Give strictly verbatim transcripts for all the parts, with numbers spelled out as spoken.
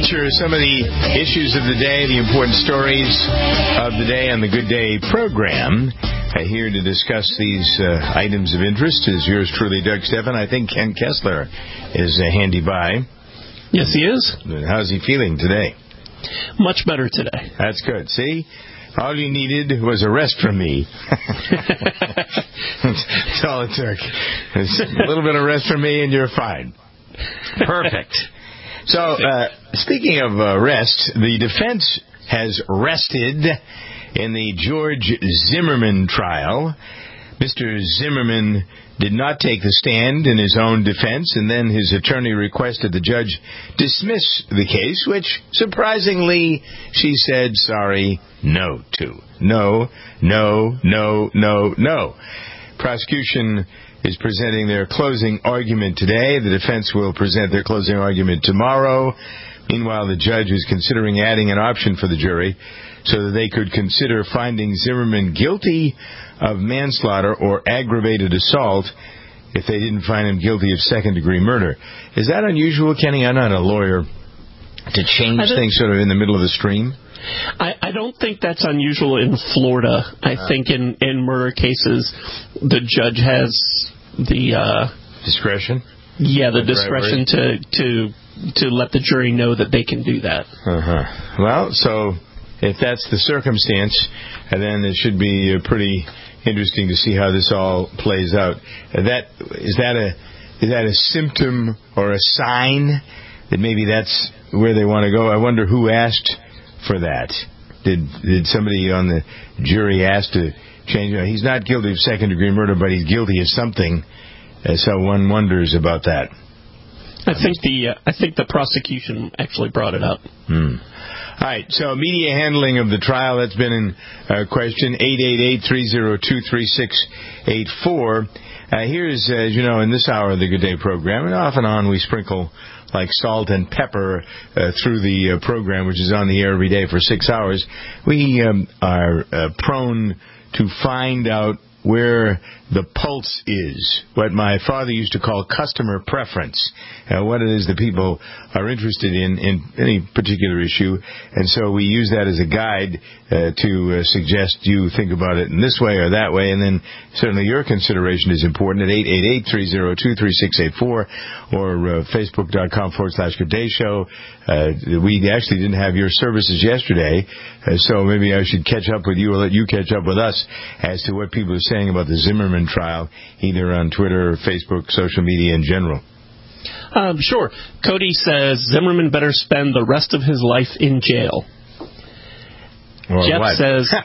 feature some of the issues of the day, the important stories of the day on the Good Day program. Uh, here to discuss these uh, items of interest is yours truly, Doug Stephan. I think Ken Kessler is uh, handy by. Yes, he is. How's he feeling today? Much better today. That's good. See? All you needed was a rest from me. That's all it took. It's a little bit of rest from me and you're fine. Perfect. So, uh, speaking of uh, rest, the defense has rested in the George Zimmerman trial. Mister Zimmerman did not take the stand in his own defense, and then his attorney requested the judge dismiss the case, which, surprisingly, she said sorry, no to. No, no, no, no, no. Prosecution is presenting their closing argument today. The defense will present their closing argument tomorrow. Meanwhile, the judge is considering adding an option for the jury so that they could consider finding Zimmerman guilty of manslaughter or aggravated assault if they didn't find him guilty of second-degree murder. Is that unusual, Kenny? I'm not a lawyer. To change things sort of in the middle of the stream? I, I don't think that's unusual in Florida. I uh, think in, in murder cases, the judge has the... Uh, discretion? Yeah, the discretion to, to to let the jury know that they can do that. Uh-huh. Well, so if that's the circumstance, then it should be pretty interesting to see how this all plays out. That is that a is that a symptom or a sign that maybe that's where they want to go? I wonder who asked for that. Did did somebody on the jury ask to change? He's not guilty of second-degree murder, but he's guilty of something. Uh, so one wonders about that. I think the uh, I think the prosecution actually brought it up. Hmm. All right. So media handling of the trial, that's been in uh, question. eight eight eight, three oh two, three six eight four. Uh, here's, uh, as you know, in this hour of the Good Day program, and off and on we sprinkle like salt and pepper uh, through the uh, program, which is on the air every day for six hours. We um, are uh, prone to find out where the pulse is, what my father used to call customer preference, uh, what it is that people are interested in in any particular issue, and so we use that as a guide uh, to uh, suggest you think about it in this way or that way, and then certainly your consideration is important at eight eight eight, three oh two, three six eight four or uh, facebook.com forward slash Good Day Show. Uh, we actually didn't have your services yesterday, uh, so maybe I should catch up with you or let you catch up with us as to what people are saying about the Zimmerman trial, either on Twitter or Facebook, social media in general. Um, sure. Cody says Zimmerman better spend the rest of his life in jail. Or Jeff what? says...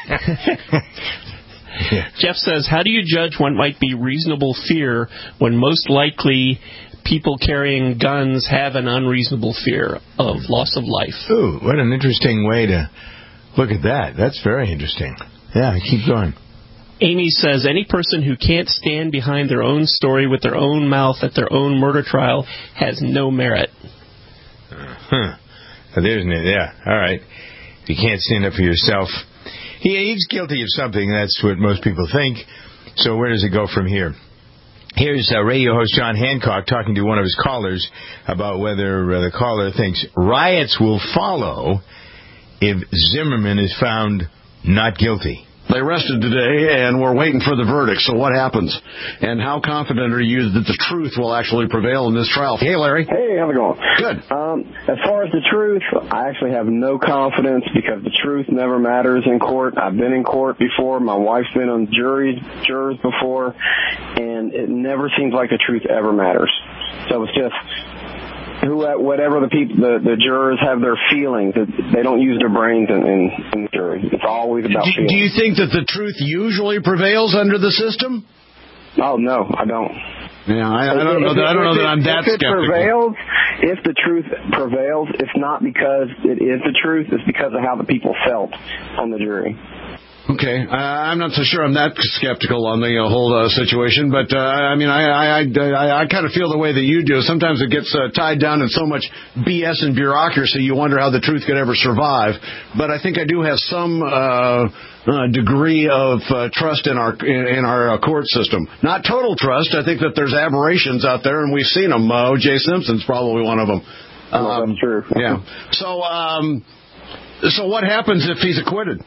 yeah. Jeff says, how do you judge what might be reasonable fear when most likely people carrying guns have an unreasonable fear of loss of life? Ooh, what an interesting way to look at that. That's very interesting. Yeah, keep going. Amy says, any person who can't stand behind their own story with their own mouth at their own murder trial has no merit. Uh, huh. There's no, yeah, all right. If you can't stand up for yourself. He, he's guilty of something. That's what most people think. So where does it go from here? Here's uh, radio host John Hancock talking to one of his callers about whether uh, the caller thinks riots will follow if Zimmerman is found not guilty. They arrested today, and we're waiting for the verdict. So what happens? And how confident are you that the truth will actually prevail in this trial? Hey, Larry. Hey, how's it going? Good. Um, as far as the truth, I actually have no confidence because the truth never matters in court. I've been in court before. My wife's been on juries, jurors before, and it never seems like the truth ever matters. So it's just... Who, whatever the people, the, the jurors have their feelings. They don't use their brains in, in, in the jury. It's always about do, feelings. Do you think that the truth usually prevails under the system? Oh no, I don't. Yeah, I, I don't know. That, I don't know that I'm that if it skeptical. Prevails, if the truth prevails, it's not because it is the truth. It's because of how the people felt on the jury. Okay, uh, I'm not so sure I'm that skeptical on the uh, whole uh, situation, but uh, I mean, I I, I, I kind of feel the way that you do. Sometimes it gets uh, tied down in so much B S and bureaucracy, you wonder how the truth could ever survive. But I think I do have some uh, uh, degree of uh, trust in our in, in our uh, court system. Not total trust. I think that there's aberrations out there, and we've seen them. Uh, O J Simpson's probably one of them. Um, that's true. Yeah. So, um, so what happens if he's acquitted?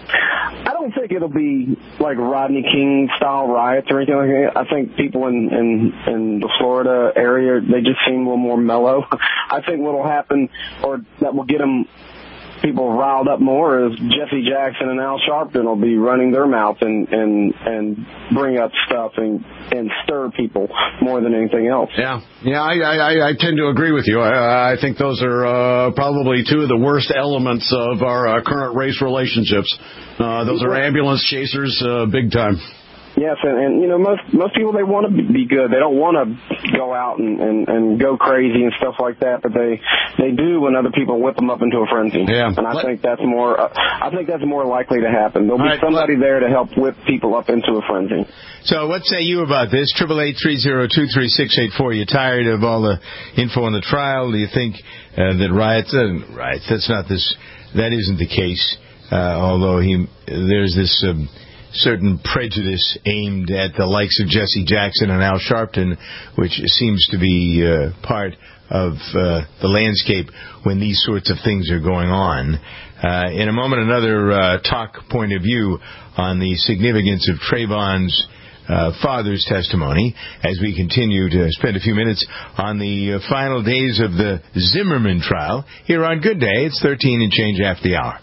I don't think it'll be like Rodney King style riots or anything like that. I think people in, in, in the Florida area, they just seem a little more mellow. I think what'll happen, or that will get them people riled up more, is Jesse Jackson and Al Sharpton will be running their mouth and, and, and bring up stuff and, and stir people more than anything else. Yeah, yeah, I, I, I tend to agree with you. I, I think those are uh, probably two of the worst elements of our uh, current race relationships. Uh, those are ambulance chasers, uh, big time. Yes, and, and you know, most most people, they want to be good. They don't want to go out and, and, and go crazy and stuff like that, but they they do when other people whip them up into a frenzy. Yeah. And I Let, think that's more uh, I think that's more likely to happen. There'll be right, somebody there to help whip people up into a frenzy. So what say you about this? Triple eight three zero two three six eight four. You tired of all the info on the trial? Do you think uh, that riots? Uh, riots. That's not this. That isn't the case. Uh, although he, there's this. Um, certain prejudice aimed at the likes of Jesse Jackson and Al Sharpton, which seems to be uh, part of uh, the landscape when these sorts of things are going on. Uh, in a moment, another uh, talk point of view on the significance of Trayvon's uh, father's testimony as we continue to spend a few minutes on the uh, final days of the Zimmerman trial here on Good Day. It's thirteen and change after the hour.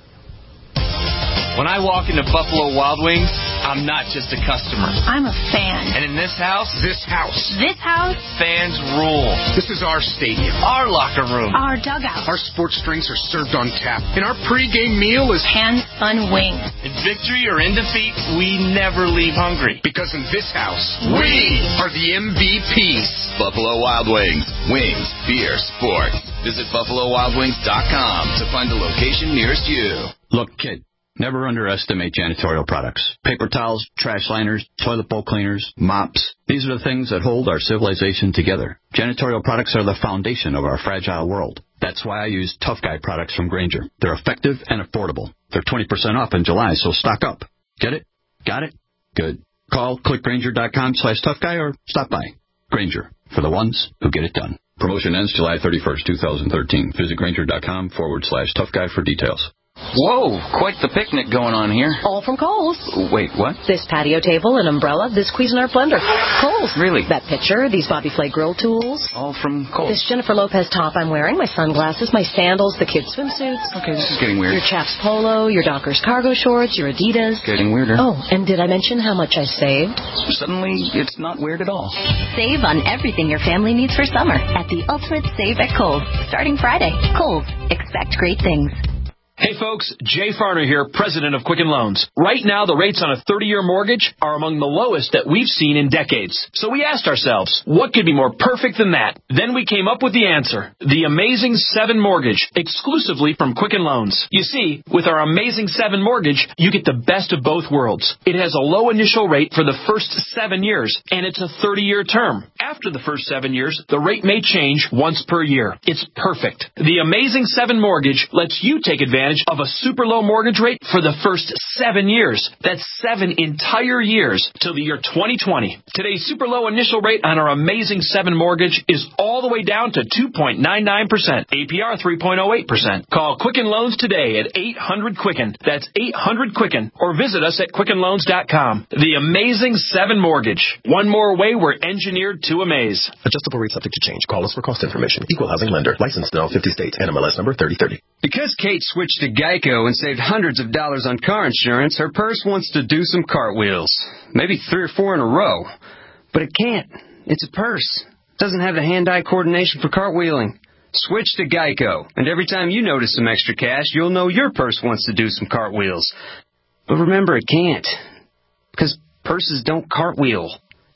When I walk into Buffalo Wild Wings, I'm not just a customer. I'm a fan. And in this house, This house. This house, fans rule. This is our stadium. Our locker room. our dugout, Our sports drinks are served on tap. And our pregame meal is hand-spun wings. In victory or in defeat, we never leave hungry. because in this house, we are the M V Ps. Buffalo Wild Wings. Wings, beer, sports. Visit buffalo wild wings dot com to find the location nearest you. Look, kid, never underestimate janitorial products. Paper towels, trash liners, toilet bowl cleaners, mops. These are the things that hold our civilization together. Janitorial products are the foundation of our fragile world. That's why I use Tough Guy products from Grainger. They're effective and affordable. They're twenty percent off in July, so stock up. Get it? Got it? Good. Call click grainger dot com slash tough guy or stop by. Grainger, for the ones who get it done. Promotion ends July thirty-first, twenty thirteen. Visit grainger dot com forward slash tough guy for details. Whoa, quite the picnic going on here. All from Kohl's. Wait, what? This patio table, an umbrella, this Cuisinart blender. Kohl's. Really? That pitcher, these Bobby Flay grill tools. All from Kohl's. This Jennifer Lopez top I'm wearing, my sunglasses, my sandals, the kids' swimsuits. Okay, this is getting weird. Your Chaps polo, your Dockers cargo shorts, your Adidas. Getting weirder. Oh, and did I mention how much I saved? Suddenly, it's not weird at all. Save on everything your family needs for summer at the Ultimate Save at Kohl's. Starting Friday. Kohl's. Expect great things. Hey folks, Jay Farner here, president of Quicken Loans. Right now, the rates on a thirty-year mortgage are among the lowest that we've seen in decades. So we asked ourselves, what could be more perfect than that? Then we came up with the answer. The Amazing seven Mortgage, exclusively from Quicken Loans. You see, with our Amazing seven Mortgage, you get the best of both worlds. It has a low initial rate for the first seven years, and it's a thirty-year term. After the first seven years, the rate may change once per year. It's perfect. The Amazing seven Mortgage lets you take advantage of a super low mortgage rate for the first seven years. That's seven entire years till the year twenty twenty. Today's super low initial rate on our Amazing seven Mortgage is all the way down to two point nine nine percent. A P R three point oh eight percent. Call Quicken Loans today at eight hundred Quicken. That's eight hundred Quicken. Or visit us at quicken loans dot com. The Amazing seven Mortgage. One more way we're engineered to amaze. Adjustable rate subject to change. Call us for cost information. Equal housing lender. Licensed in all fifty states. N M L S number thirty thirty. Because Kate switched to Geico and saved hundreds of dollars on car insurance, her purse wants to do some cartwheels. Maybe three or four in a row. But it can't. It's a purse. It doesn't have the hand-eye coordination for cartwheeling. Switch to Geico, and every time you notice some extra cash, you'll know your purse wants to do some cartwheels. But remember, it can't. Because purses don't cartwheel.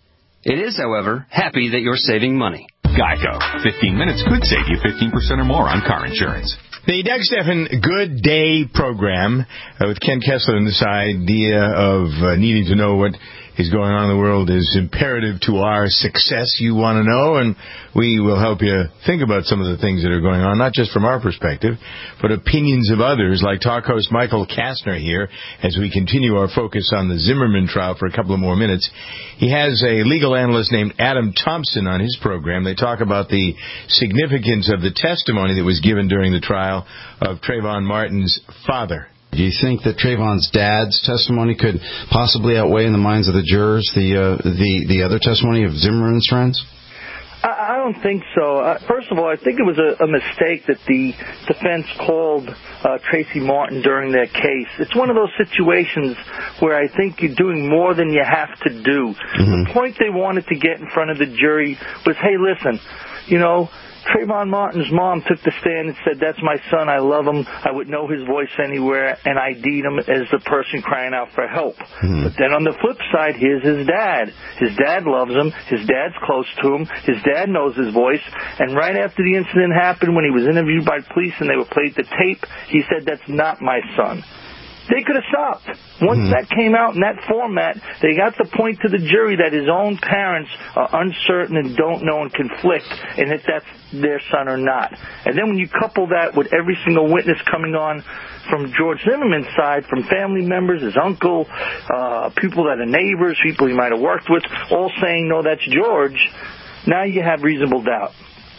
It is, however, happy that you're saving money. Geico. fifteen minutes could save you fifteen percent or more on car insurance. The Doug Stephan Good Day program uh, with Ken Kessler and this idea of uh, needing to know what is going on in the world is imperative to our success, you want to know, and we will help you think about some of the things that are going on, not just from our perspective, but opinions of others, like talk host Michael Kastner here, as we continue our focus on the Zimmerman trial for a couple of more minutes. He has a legal analyst named Adam Thompson on his program. They talk about the significance of the testimony that was given during the trial of Trayvon Martin's father. Do you think that Trayvon's dad's testimony could possibly outweigh in the minds of the jurors the uh, the the other testimony of Zimmerman's friends? I don't think so. Uh, first of all, I think it was a, a mistake that the defense called uh, Tracy Martin during their case. It's one of those situations where I think you're doing more than you have to do. Mm-hmm. The point they wanted to get in front of the jury was, hey, listen, you know, Trayvon Martin's mom took the stand and said, that's my son, I love him, I would know his voice anywhere, and I D'd him as the person crying out for help. Mm-hmm. But then on the flip side, here's his dad. His dad loves him, his dad's close to him, his dad knows his voice, and right after the incident happened, when he was interviewed by police and they were played the tape, he said, that's not my son. They could have stopped. Once mm-hmm. that came out in that format, they got the point to the jury that his own parents are uncertain and don't know and conflict, and if that's their son or not. And then when you couple that with every single witness coming on from George Zimmerman's side, from family members, his uncle, uh, people that are neighbors, people he might have worked with, all saying, no, that's George, now you have reasonable doubt.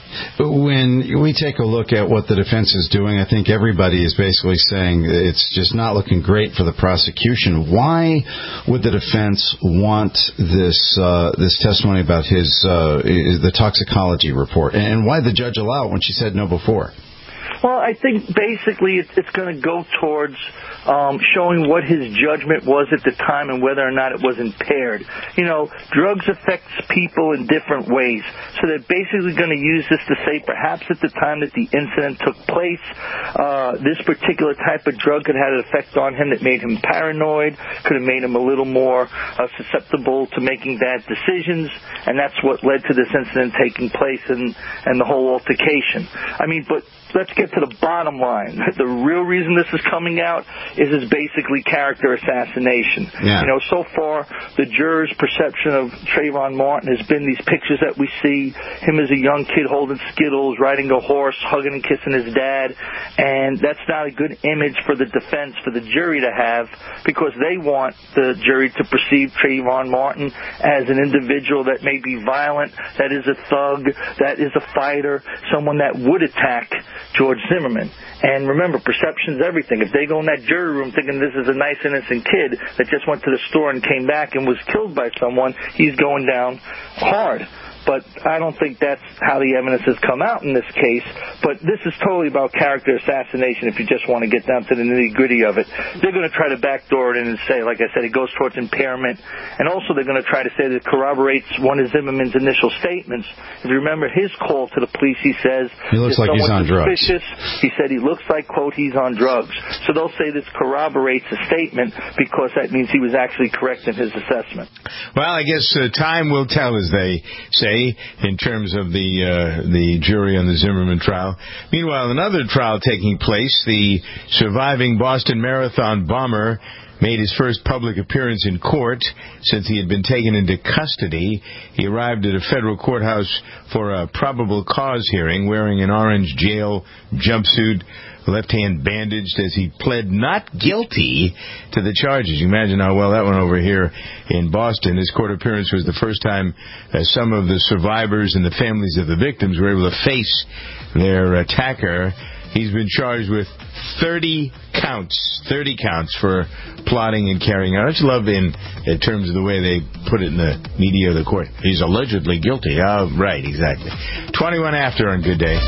When we take a look at what the defense is doing, I think everybody is basically saying it's just not looking great for the prosecution. Why would the defense want this uh, this testimony about his uh, the toxicology report, and why did the judge allow it when she said no before? Well, I think basically it's, it's going to go towards um, showing what his judgment was at the time and whether or not it was impaired. You know, drugs affects people in different ways. So they're basically going to use this to say perhaps at the time that the incident took place, uh, this particular type of drug could have had an effect on him that made him paranoid, could have made him a little more uh, susceptible to making bad decisions, and that's what led to this incident taking place and, and the whole altercation. I mean, but let's get to the bottom line. The real reason this is coming out is it's basically character assassination. Yeah. You know, so far, the jurors' perception of Trayvon Martin has been these pictures that we see, him as a young kid holding Skittles, riding a horse, hugging and kissing his dad, and that's not a good image for the defense, for the jury to have, because they want the jury to perceive Trayvon Martin as an individual that may be violent, that is a thug, that is a fighter, someone that would attack George Zimmerman. And remember, perception's everything. If they go in that jury room thinking this is a nice, innocent kid that just went to the store and came back and was killed by someone, he's going down hard. But I don't think that's how the evidence has come out in this case. But this is totally about character assassination if you just want to get down to the nitty-gritty of it. They're going to try to backdoor it in and say, like I said, it goes towards impairment. And also they're going to try to say that it corroborates one of Zimmerman's initial statements. If you remember his call to the police, he says, he looks like he's on drugs. He said he looks like, quote, he's on drugs. So they'll say this corroborates a statement because that means he was actually correct in his assessment. Well, I guess uh, time will tell, as they say, in terms of the uh, the jury on the Zimmerman trial. Meanwhile, another trial taking place, the surviving Boston Marathon bomber made his first public appearance in court since he had been taken into custody. He arrived at a federal courthouse for a probable cause hearing wearing an orange jail jumpsuit, left hand bandaged, as he pled not guilty to the charges. You imagine how well that went over here in Boston. His court appearance was the first time uh, some of the survivors and the families of the victims were able to face their attacker. He's been charged with thirty counts, thirty counts for plotting and carrying out. I just love in, in terms of the way they put it in the media of the court. He's allegedly guilty. Oh, right, exactly. twenty-one after on Good Day.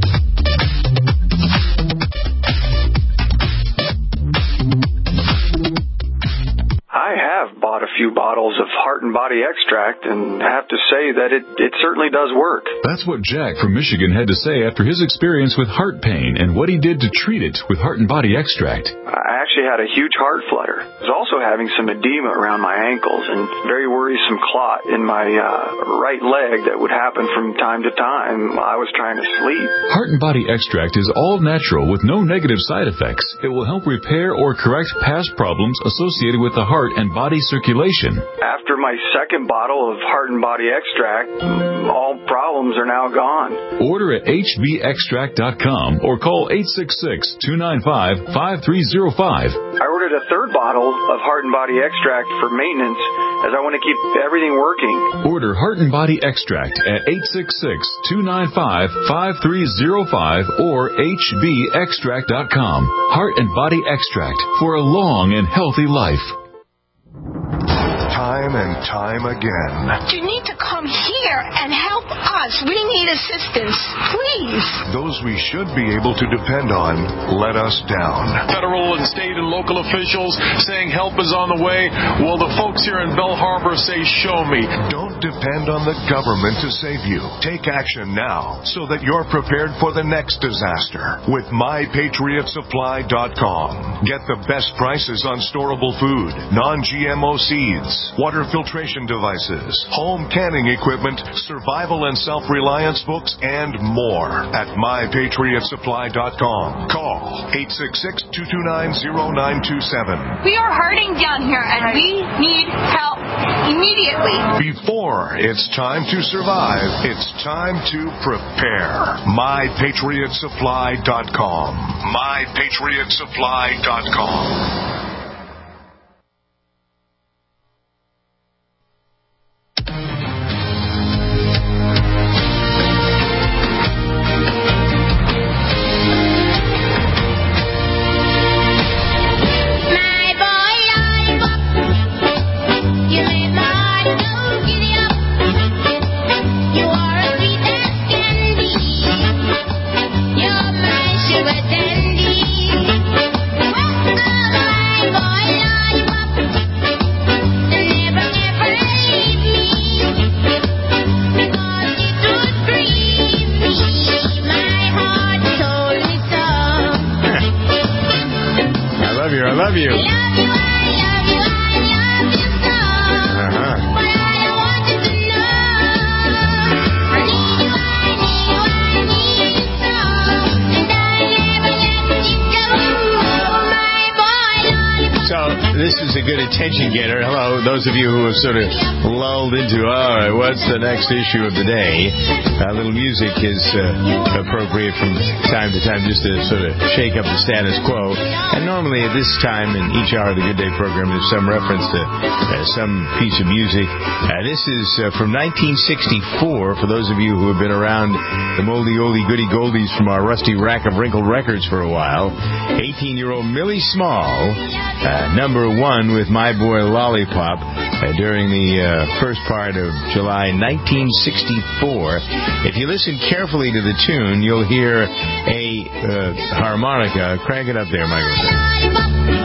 I have bought a few bottles of Heart and Body Extract and have to say that it, it certainly does work. That's what Jack from Michigan had to say after his experience with heart pain and what he did to treat it with Heart and Body Extract. I actually had a huge heart flutter. I was also having some edema around my ankles and very worrisome clot in my uh, right leg that would happen from time to time while I was trying to sleep. Heart and Body Extract is all natural with no negative side effects. It will help repair or correct past problems associated with the heart and body circulation. After my second bottle of Heart and Body Extract, all problems are now gone. Order at H B extract dot com or call eight six six, two nine five, five three zero five. I ordered a third bottle of Heart and Body Extract for maintenance as I want to keep everything working. Order Heart and Body Extract at eight six six, two nine five, five three zero five or H B extract dot com. Heart and Body Extract for a long and healthy life. Time and time again. You need to come here and help us. We need assistance. Please. Those we should be able to depend on let us down. Federal and state and local officials saying help is on the way. Well, the folks here in Belle Harbor say, show me. Don't depend on the government to save you. Take action now so that you're prepared for the next disaster with my patriot supply dot com. Get the best prices on storable food, non G M O seeds, water filtration devices, home canning equipment, survival and self-reliance books, and more at my patriot supply dot com. Call eight six six, two two nine, zero nine two seven. We are hurting down here, and we need help immediately. Before it's time to survive, it's time to prepare. my patriot supply dot com. my patriot supply dot com. Attention getter. Hello, those of you who have sort of lulled into, all right, what's the next issue of the day? A little music is uh, appropriate from time to time just to sort of shake up the status quo. And normally at this time in each hour of the Good Day program, there's some reference to uh, some piece of music. Uh, this is uh, from nineteen sixty-four, for those of you who have been around the moldy, oldie, goody goldies from our rusty rack of wrinkled records for a while. eighteen-year-old Millie Small, uh, number one with My Boy Lollipop uh, during the uh, first part of July nineteen sixty-four. If you listen carefully to the tune, you'll hear a uh, harmonica. Crank it up there, Michael.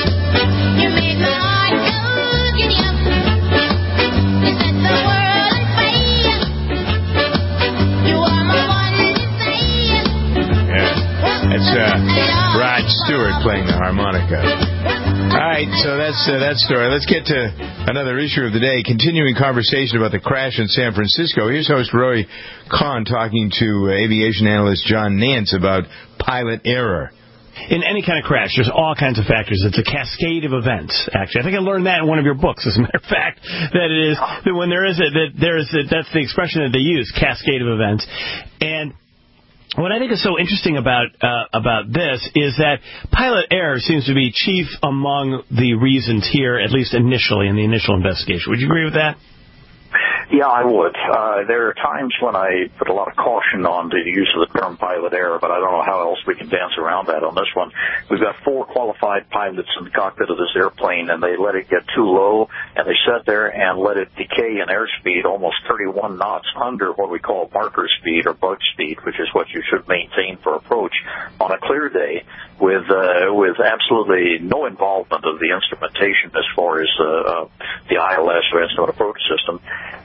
That's uh, Rod Stewart playing the harmonica. All right, so that's uh, that story. Let's get to another issue of the day. Continuing conversation about the crash in San Francisco. Here's host Roy Kahn talking to uh, aviation analyst John Nance about pilot error. In any kind of crash, there's all kinds of factors. It's a cascade of events, actually. I think I learned that in one of your books, as a matter of fact, that it is, that when there is a, that there is a, that's the expression that they use, cascade of events. And what I think is so interesting about uh, about this is that pilot error seems to be chief among the reasons here, at least initially in the initial investigation. Would you agree with that? Yeah, I would. Uh, there are times when I put a lot of caution on the use of the term pilot error, but I don't know how else we can dance around that on this one. We've got four qualified pilots in the cockpit of this airplane, and they let it get too low, and they sat there and let it decay in airspeed almost thirty-one knots under what we call marker speed or bug speed, which is what you should maintain for approach on a clear day with uh, with absolutely no involvement of the instrumentation as far as uh, uh, the I L S or instrument approach system.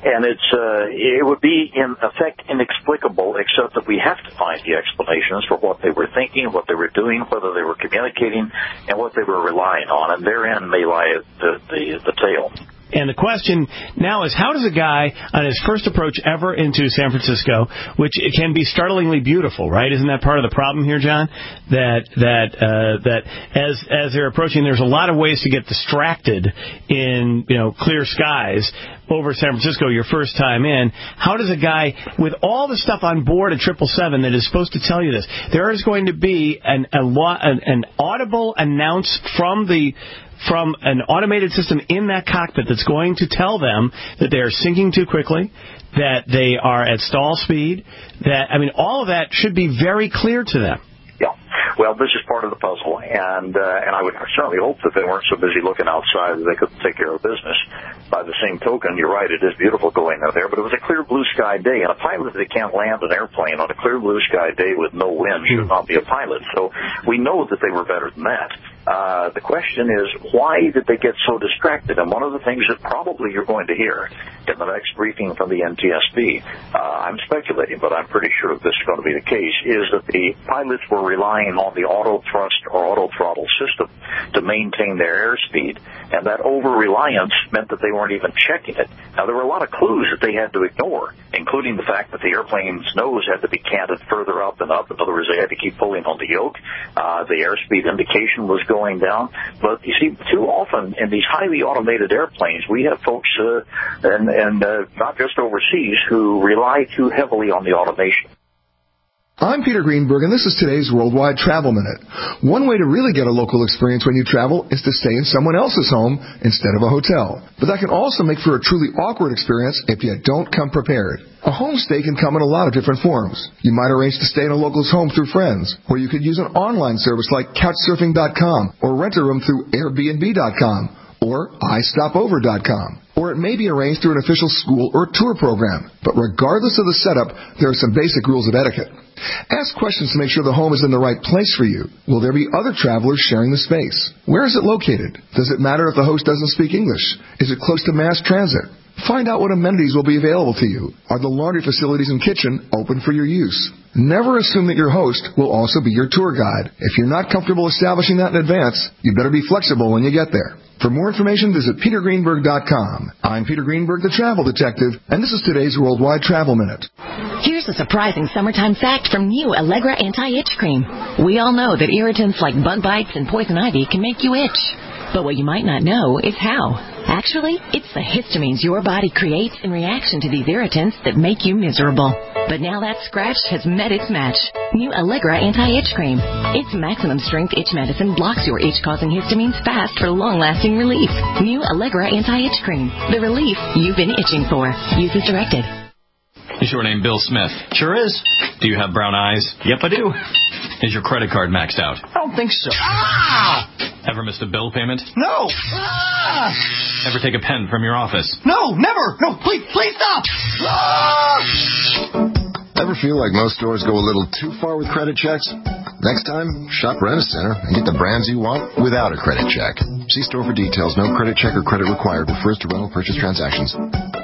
And it's uh, it would be, in effect, inexplicable, except that we have to find the explanations for what they were thinking, what they were doing, whether they were communicating, and what they were relying on. And therein may lie the, the, the tale. And the question now is, how does a guy on his first approach ever into San Francisco, which it can be startlingly beautiful, right? Isn't that part of the problem here, John? That that uh, that as as they're approaching, there's a lot of ways to get distracted in, you know, clear skies over San Francisco your first time in. How does a guy with all the stuff on board at triple seven that is supposed to tell you this? There is going to be an a lo- an, an audible announce from the from an automated system in that cockpit that's going to tell them that they are sinking too quickly, that they are at stall speed, that, I mean, all of that should be very clear to them. Yeah. Well, this is part of the puzzle, and uh, and I would certainly hope that they weren't so busy looking outside that they couldn't take care of business. By the same token, you're right, it is beautiful going out there, but it was a clear blue sky day, and a pilot that can't land an airplane on a clear blue sky day with no wind should not be a pilot. So we know that they were better than that. Uh, the question is, why did they get so distracted? And one of the things that probably you're going to hear in the next briefing from the N T S B, uh, I'm speculating, but I'm pretty sure this is going to be the case, is that the pilots were relying on the auto thrust or auto throttle system to maintain their airspeed, and that over-reliance meant that they weren't even checking it. Now, there were a lot of clues that they had to ignore, including the fact that the airplane's nose had to be canted further up and up. In other words, they had to keep pulling on the yoke. Uh, the airspeed indication was going going down. But you see, too often in these highly automated airplanes, we have folks, uh, and, and uh, not just overseas, who rely too heavily on the automation. I'm Peter Greenberg, and this is today's Worldwide Travel Minute. One way to really get a local experience when you travel is to stay in someone else's home instead of a hotel. But that can also make for a truly awkward experience if you don't come prepared. A homestay can come in a lot of different forms. You might arrange to stay in a local's home through friends, or you could use an online service like couch surfing dot com, or rent a room through Airbnb dot com, or i stop over dot com. Or it may be arranged through an official school or tour program. But regardless of the setup, there are some basic rules of etiquette. Ask questions to make sure the home is in the right place for you. Will there be other travelers sharing the space? Where is it located? Does it matter if the host doesn't speak English? Is it close to mass transit? Find out what amenities will be available to you. Are the laundry facilities and kitchen open for your use? Never assume that your host will also be your tour guide. If you're not comfortable establishing that in advance, you better be flexible when you get there. For more information, visit peter greenberg dot com. I'm Peter Greenberg, the Travel Detective, and this is today's Worldwide Travel Minute. Here's a surprising summertime fact from new Allegra Anti-Itch Cream. We all know that irritants like bug bites and poison ivy can make you itch. But what you might not know is how. Actually, it's the histamines your body creates in reaction to these irritants that make you miserable. But now that scratch has met its match. New Allegra Anti-Itch Cream. Its maximum strength itch medicine blocks your itch-causing histamines fast for long-lasting relief. New Allegra Anti-Itch Cream. The relief you've been itching for. Use as directed. Is your name Bill Smith? Sure is. Do you have brown eyes? Yep, I do. Is your credit card maxed out? I don't think so. Ah! Ever missed a bill payment? No. Ah! Ever take a pen from your office? No, never. No, please, please stop. Ah! Ever feel like most stores go a little too far with credit checks? Next time, shop Rent-A-Center and get the brands you want without a credit check. See store for details. No credit check or credit required. Refers to rental purchase transactions.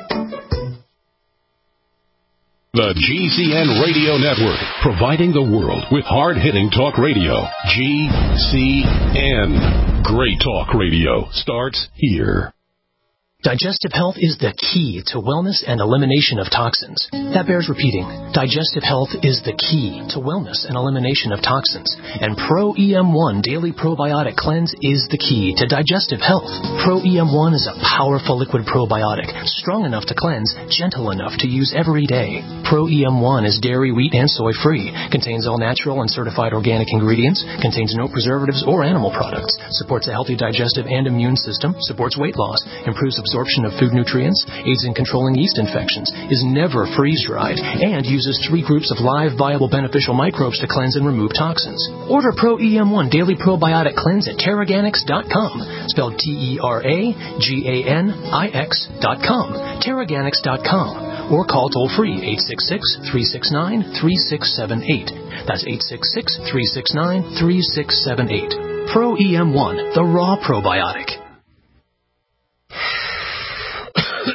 The G C N Radio Network, providing the world with hard-hitting talk radio. G C N. Great talk radio starts here. Digestive health is the key to wellness and elimination of toxins. That bears repeating. Digestive health is the key to wellness and elimination of toxins. And Pro E M one Daily Probiotic Cleanse is the key to digestive health. Pro E M one is a powerful liquid probiotic, strong enough to cleanse, gentle enough to use every day. Pro E M one is dairy, wheat, and soy-free, contains all natural and certified organic ingredients, contains no preservatives or animal products, supports a healthy digestive and immune system, supports weight loss, improves absorption absorption of food nutrients, aids in controlling yeast infections, is never freeze-dried, and uses three groups of live, viable, beneficial microbes to cleanse and remove toxins. Order Pro E M one Daily Probiotic Cleanse at Terraganix dot com, spelled T E R A G A N I X dot com, Terraganix dot com, or call toll-free eight six six, three six nine, three six seven eight. That's eight six six, three six nine, three six seven eight. Pro E M one, the raw probiotic.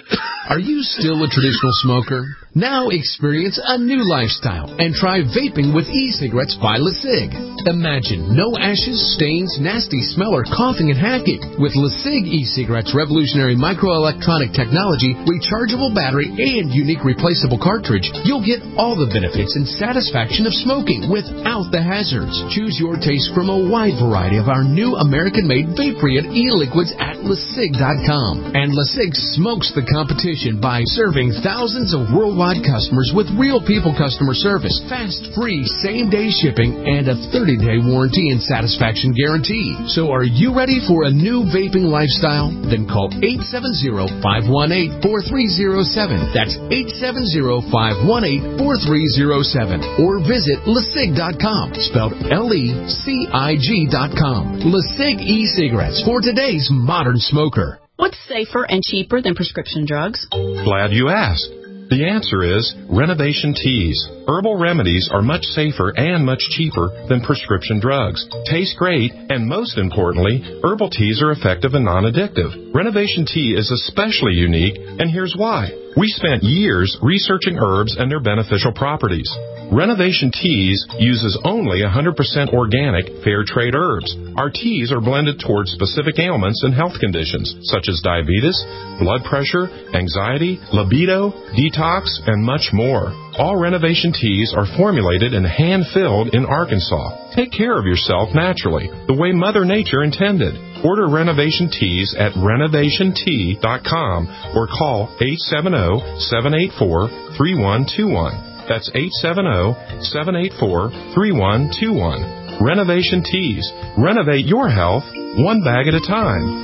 Are you still a traditional smoker? Now experience a new lifestyle and try vaping with e-cigarettes by LeSig. Imagine no ashes, stains, nasty smell, or coughing and hacking. With LeSig e-cigarettes' revolutionary microelectronic technology, rechargeable battery, and unique replaceable cartridge, you'll get all the benefits and satisfaction of smoking without the hazards. Choose your taste from a wide variety of our new American-made Vaporeon e-liquids at LeSig dot com. And LeSig smokes the competition by serving thousands of worldwide customers with real people customer service, fast, free, same-day shipping, and a thirty-day warranty and satisfaction guarantee. So are you ready for a new vaping lifestyle? Then call eight seven zero, five one eight, four three zero seven. That's eight seven zero, five one eight, four three zero seven. Or visit LeSig dot com, spelled L E C I G dot com. LeSig e-cigarettes for today's modern smoker. What's safer and cheaper than prescription drugs? Glad you asked. The answer is Renovation Teas. Herbal remedies are much safer and much cheaper than prescription drugs. Taste great, and most importantly, herbal teas are effective and non-addictive. Renovation Tea is especially unique, and here's why. We spent years researching herbs and their beneficial properties. Renovation Teas uses only one hundred percent organic, fair trade herbs. Our teas are blended towards specific ailments and health conditions, such as diabetes, blood pressure, anxiety, libido, detox, and much more. All Renovation Teas are formulated and hand-filled in Arkansas. Take care of yourself naturally, the way Mother Nature intended. Order Renovation Teas at renovation tea dot com or call eight seven zero, seven eight four, three one two one. That's eight seven zero, seven eight four, three one two one. Renovation Teas. Renovate your health one bag at a time.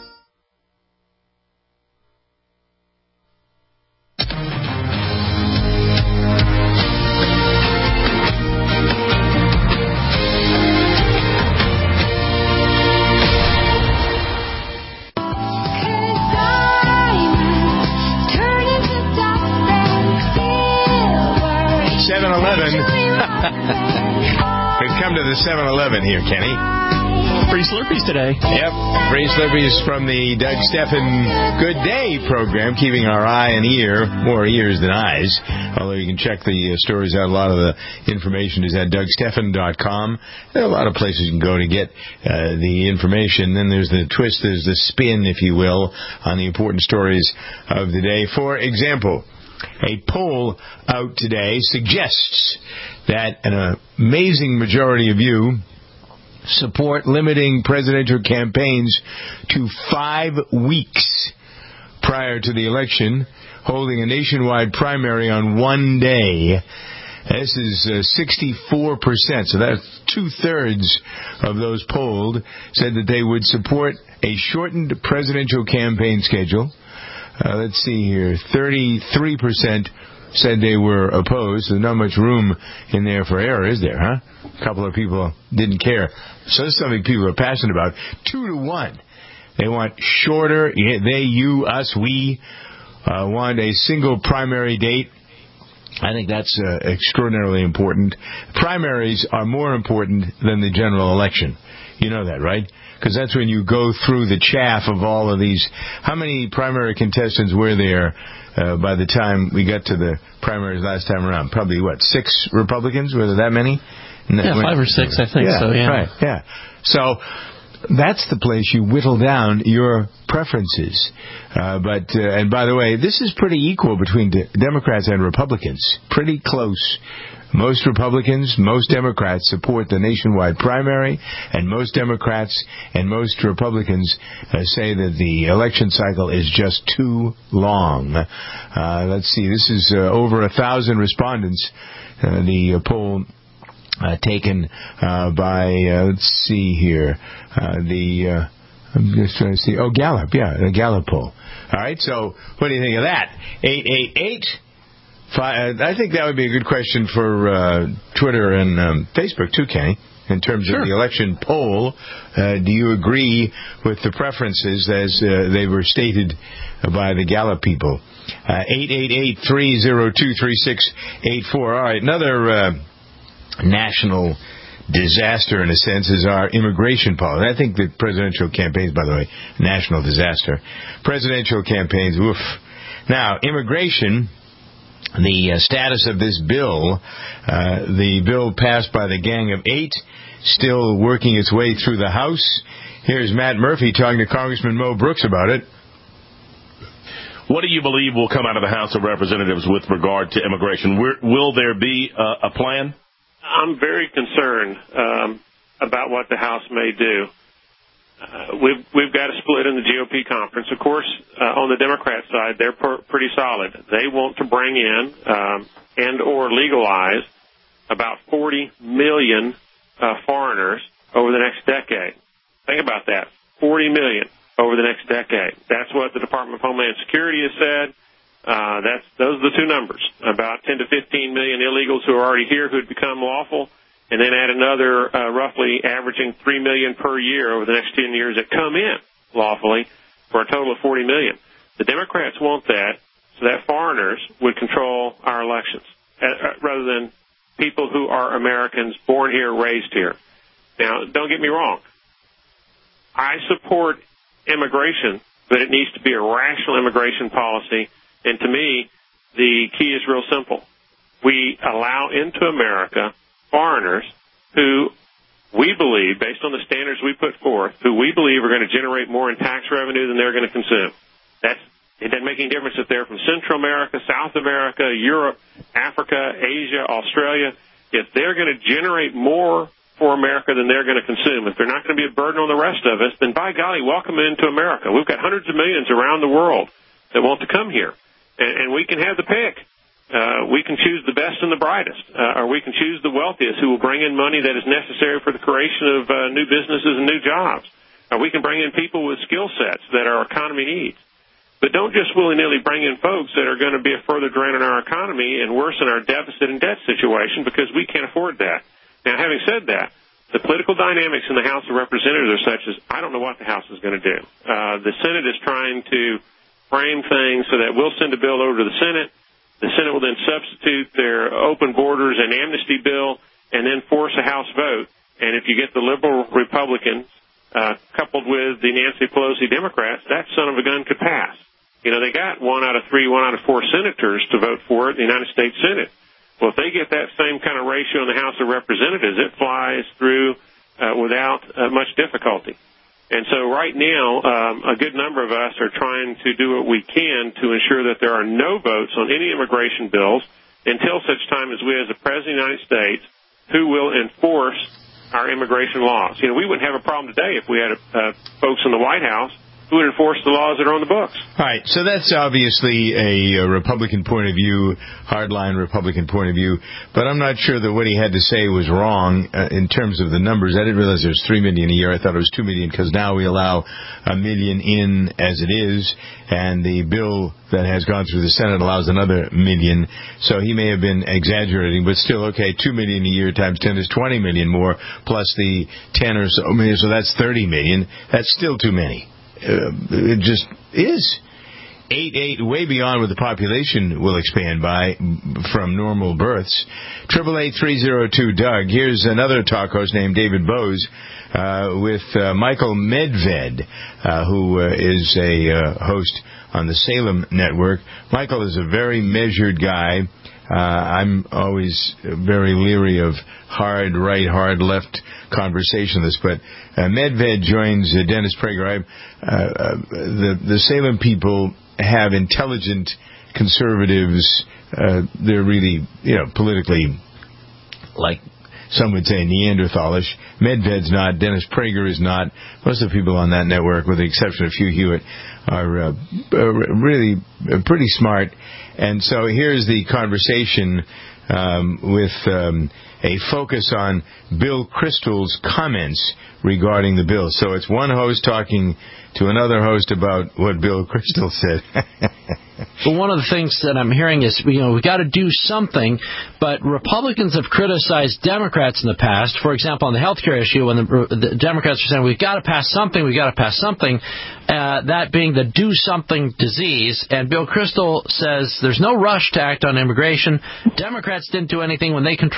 We've come to the seven eleven here, Kenny. Free Slurpees today. Yep. Free Slurpees from the Doug Stephan Good Day program, keeping our eye and ear, more ears than eyes. Although you can check the uh, stories out. A lot of the information is at doug stephan dot com. There are a lot of places you can go to get uh, the information. Then there's the twist, there's the spin, if you will, on the important stories of the day. For example, a poll out today suggests that an amazing majority of you support limiting presidential campaigns to five weeks prior to the election, holding a nationwide primary on one day. This is uh, sixty-four percent, so that's two-thirds of those polled said that they would support a shortened presidential campaign schedule. Uh, let's see here. thirty-three percent said they were opposed. There's not much room in there for error, is there, huh? A couple of people didn't care. So this is something people are passionate about. Two to one. They want shorter, they, you, us, we, uh, want a single primary date. I think that's uh, extraordinarily important. Primaries are more important than the general election. You know that, right? Because that's when you go through the chaff of all of these. How many primary contestants were there uh, by the time we got to the primaries last time around? Probably, what, six Republicans? Were there that many? Yeah, five or six, I think yeah, so, yeah. Right, yeah. So that's the place you whittle down your preferences. Uh, but uh, and by the way, this is pretty equal between de- Democrats and Republicans. Pretty close. Most Republicans, most Democrats support the nationwide primary, and most Democrats and most Republicans uh, say that the election cycle is just too long. Uh, let's see, this is uh, over a thousand respondents. Uh, the uh, poll uh, taken uh, by, uh, let's see here, uh, the, uh, I'm just trying to see, oh, Gallup, yeah, the Gallup poll. All right, so what do you think of that? eight eight eight I think that would be a good question for uh, Twitter and um, Facebook, too, Kenny, in terms sure. of the election poll. Uh, do you agree with the preferences as uh, they were stated by the Gallup people? Uh, eight eight eight, three oh two, three six eight four. All right, another uh, national disaster, in a sense, is our immigration policy. I think the presidential campaigns, by the way, national disaster. Presidential campaigns, woof. Now, immigration, the uh, status of this bill, uh, the bill passed by the Gang of Eight, still working its way through the House. Here's Matt Murphy talking to Congressman Mo Brooks about it. What do you believe will come out of the House of Representatives with regard to immigration? Will there be a, a plan? I'm very concerned um, about what the House may do. Uh, we've we've got a split in the G O P conference. Of course, uh, on the Democrat side, they're per- pretty solid. They want to bring in um, and or legalize about forty million uh, foreigners over the next decade. Think about that, forty million over the next decade. That's what the Department of Homeland Security has said. Uh, that's those are the two numbers. About ten to fifteen million illegals who are already here who would become lawful, and then add another uh, roughly averaging three million per year over the next ten years that come in lawfully for a total of forty million. The Democrats want that so that foreigners would control our elections uh, rather than people who are Americans, born here, raised here. Now, don't get me wrong. I support immigration, but it needs to be a rational immigration policy. And to me, the key is real simple. We allow into America foreigners who we believe, based on the standards we put forth, who we believe are going to generate more in tax revenue than they're going to consume. That's, it doesn't make any difference if they're from Central America, South America, Europe, Africa, Asia, Australia. If they're going to generate more for America than they're going to consume, if they're not going to be a burden on the rest of us, then by golly, welcome into America. We've got hundreds of millions around the world that want to come here, and, and we can have the pick. Uh, we can choose the best and the brightest, uh, or we can choose the wealthiest who will bring in money that is necessary for the creation of uh, new businesses and new jobs. Or we can bring in people with skill sets that our economy needs. But don't just willy-nilly bring in folks that are going to be a further drain on our economy and worsen our deficit and debt situation, because we can't afford that. Now, having said that, the political dynamics in the House of Representatives are such as I don't know what the House is going to do. Uh, the Senate is trying to frame things so that we'll send a bill over to the Senate. The Senate will then substitute their open borders and amnesty bill and then force a House vote. And if you get the liberal Republicans uh, coupled with the Nancy Pelosi Democrats, that son of a gun could pass. You know, they got one out of three, one out of four senators to vote for it in the United States Senate. Well, if they get that same kind of ratio in the House of Representatives, it flies through uh, without uh, much difficulty. And so right now, um, a good number of us are trying to do what we can to ensure that there are no votes on any immigration bills until such time as we, as the President of the United States, who will enforce our immigration laws. You know, we wouldn't have a problem today if we had uh, folks in the White House who would enforce the laws that are on the books. All right, so that's obviously a, a Republican point of view, hardline Republican point of view, but I'm not sure that what he had to say was wrong uh, in terms of the numbers. I didn't realize there was three million a year. I thought it was two million because now we allow a million in as it is, and the bill that has gone through the Senate allows another million. So he may have been exaggerating, but still, okay, two million a year times ten is twenty million more, plus the ten or so million, so that's thirty million. That's still too many. Uh, it just is. Eight, eight, way beyond what the population will expand by from normal births. Triple eight three zero two Doug. Here's another talk host named David Bose uh, with uh, Michael Medved, uh, who uh, is a uh, host on the Salem Network. Michael is a very measured guy. Uh, I'm always very leery of hard right, hard left conversationalists, but uh, Medved joins uh, Dennis Prager. I, uh, uh, the, the Salem people have intelligent conservatives. Uh, they're really, you know, politically, like some would say, Neanderthalish. Medved's not. Dennis Prager is not. Most of the people on that network, with the exception of Hugh Hewitt, are uh, really pretty smart. And so here's the conversation um, with um, a focus on Bill Kristol's comments regarding the bill. So it's one host talking to another host about what Bill Kristol said. Well, one of the things that I'm hearing is, you know, we've got to do something, but Republicans have criticized Democrats in the past. For example, on the health care issue, when the, the Democrats are saying, we've got to pass something, we've got to pass something, uh, that being the do something disease. And Bill Kristol says there's no rush to act on immigration. Democrats didn't do anything when they controlled all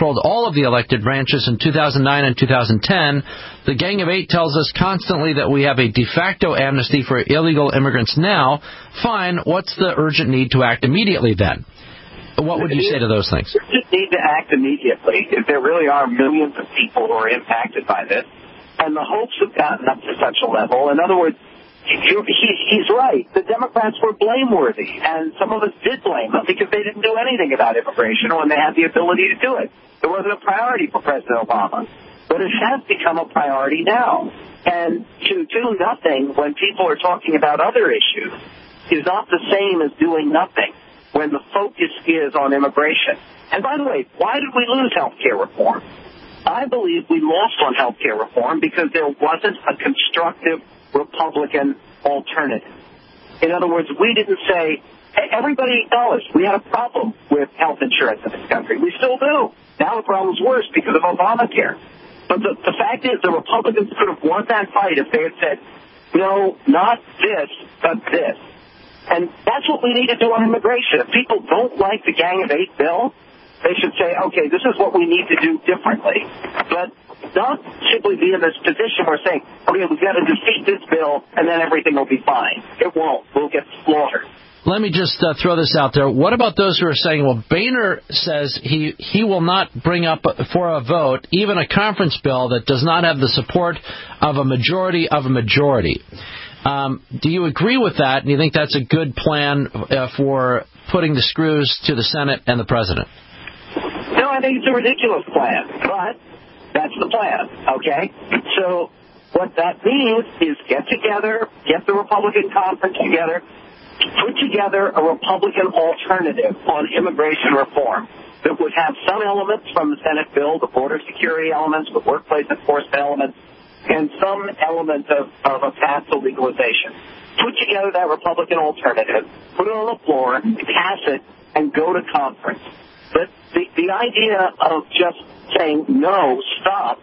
of the elected branches in two thousand nine and two thousand ten. The Gang of Eight tells us constantly that we have a de facto amnesty for illegal immigrants now. Fine, what's the urgent need to act immediately then? What would you say to those things? We just need to act immediately. If there really are millions of people who are impacted by this, and the hopes have gotten up to such a level. In other words, he, he's right. The Democrats were blameworthy, and some of us did blame them because they didn't do anything about immigration when they had the ability to do it. It wasn't a priority for President Obama. But it has become a priority now. And to do nothing when people are talking about other issues is not the same as doing nothing when the focus is on immigration. And by the way, why did we lose health care reform? I believe we lost on health care reform because there wasn't a constructive Republican alternative. In other words, we didn't say, hey, everybody acknowledged we had a problem with health insurance in this country. We still do. Now the problem's worse because of Obamacare. But the, the fact is the Republicans could have won that fight if they had said, no, not this, but this. And that's what we need to do on immigration. If people don't like the Gang of Eight bill, they should say, okay, this is what we need to do differently. But not simply be in this position where saying, okay, we've got to defeat this bill and then everything will be fine. It won't. We'll get slaughtered. Let me just uh, throw this out there. What about those who are saying, well, Boehner says he, he will not bring up for a vote even a conference bill that does not have the support of a majority of a majority. Um, do you agree with that? And do you think that's a good plan uh, for putting the screws to the Senate and the President? No, I think it's a ridiculous plan, but that's the plan, okay? So what that means is get together, get the Republican conference together, put together a Republican alternative on immigration reform that would have some elements from the Senate bill, the border security elements, the workplace enforcement elements, and some element of, of a path to legalization. Put together that Republican alternative, put it on the floor, pass it, and go to conference. But the, the idea of just saying, no, stop,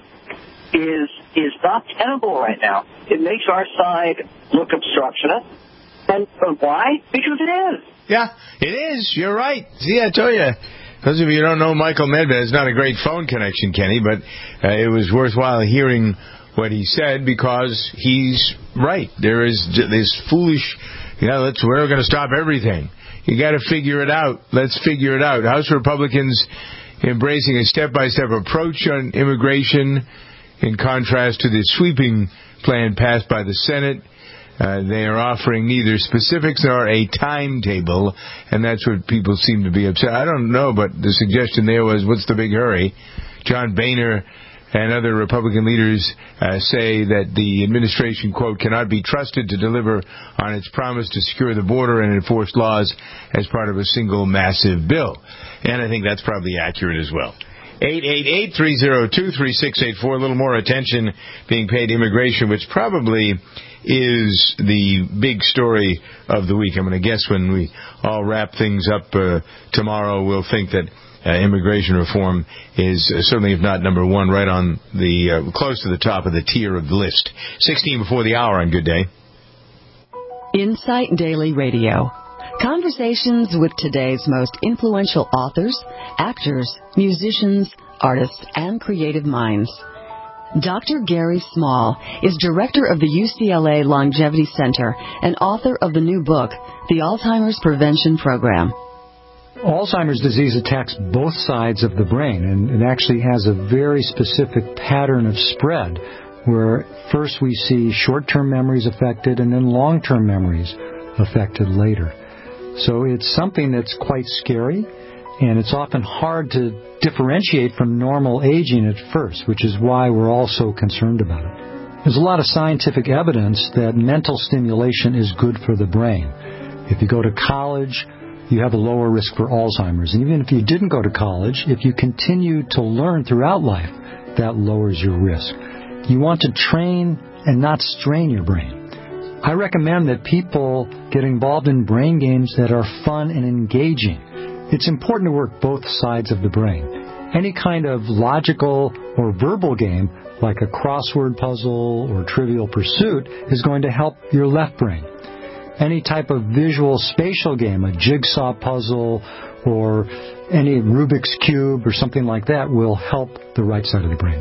is is not tenable right now. It makes our side look obstructionist. And why? Because it is. Yeah, it is. You're right. See, I tell you, those of you who don't know Michael Medved, it's not a great phone connection, Kenny, but uh, it was worthwhile hearing what he said because he's right. There is this foolish, you know, let's, we're going to stop everything. You got to figure it out. Let's figure it out. House Republicans embracing a step-by-step approach on immigration in contrast to the sweeping plan passed by the Senate. Uh, they are offering neither specifics nor a timetable, and that's what people seem to be upset. I don't know, but the suggestion there was, what's the big hurry? John Boehner and other Republican leaders uh, say that the administration, quote, cannot be trusted to deliver on its promise to secure the border and enforce laws as part of a single massive bill. And I think that's probably accurate as well. eight eight eight, three oh two, three six eight four. A little more attention being paid to immigration, which probably is the big story of the week. I'm going to guess when we all wrap things up uh, tomorrow, we'll think that uh, immigration reform is uh, certainly, if not number one, right on the uh, close to the top of the tier of the list. sixteen before the hour on Good Day. Insight Daily Radio. Conversations with today's most influential authors, actors, musicians, artists, and creative minds. Doctor Gary Small is director of the U C L A Longevity Center and author of the new book, The Alzheimer's Prevention Program. Alzheimer's disease attacks both sides of the brain, and it actually has a very specific pattern of spread, where first we see short-term memories affected and then long-term memories affected later. So it's something that's quite scary, and it's often hard to differentiate from normal aging at first, which is why we're all so concerned about it. There's a lot of scientific evidence that mental stimulation is good for the brain. If you go to college, you have a lower risk for Alzheimer's. And even if you didn't go to college, if you continue to learn throughout life, that lowers your risk. You want to train and not strain your brain. I recommend that people get involved in brain games that are fun and engaging. It's important to work both sides of the brain. Any kind of logical or verbal game, like a crossword puzzle or Trivial Pursuit, is going to help your left brain. any type of visual spatial game, a jigsaw puzzle or any Rubik's Cube or something like that will help the right side of the brain.